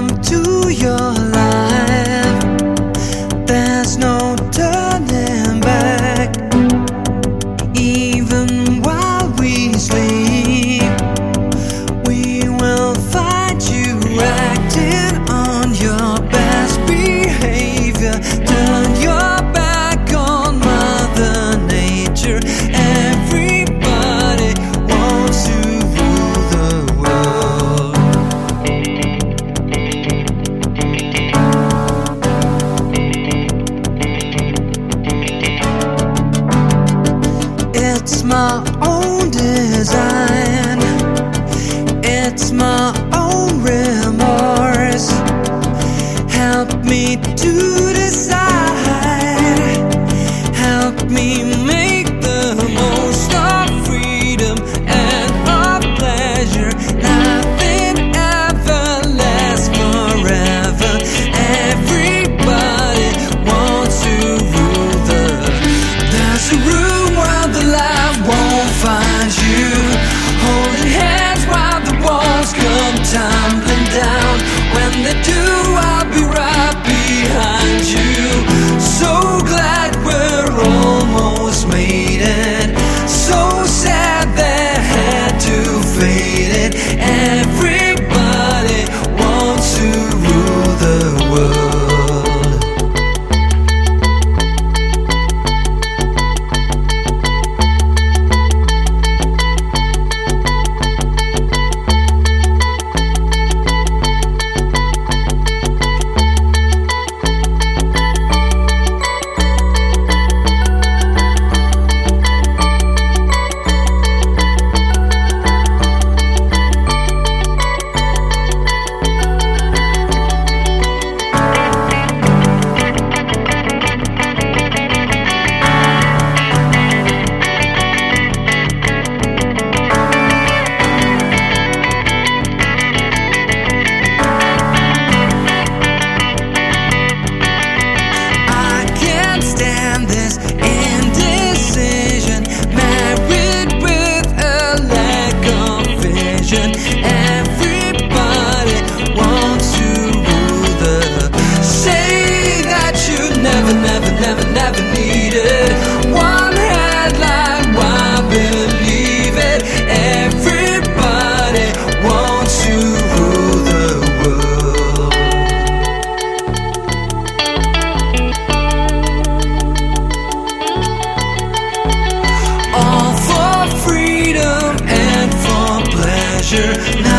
come to your life, there's no turning back. Even while we sleep, we will find you acting on your best behavior. Turn your back on Mother Nature. Everybody wants to rule the world. It's my own design, it's my own remorse. Help me to decide, help me make the most of freedom and of pleasure. Nothing ever lasts forever. Everybody wants to rule there's a room where the light won't find you, holding hands while the walls come tumbling down. When they do, I'll be right behind you. So glad we're almost made it. So sad they had to fade it. Everybody wants to rule the world. Never needed one headline, why believe it? Everybody wants to rule the world. All for freedom and for pleasure.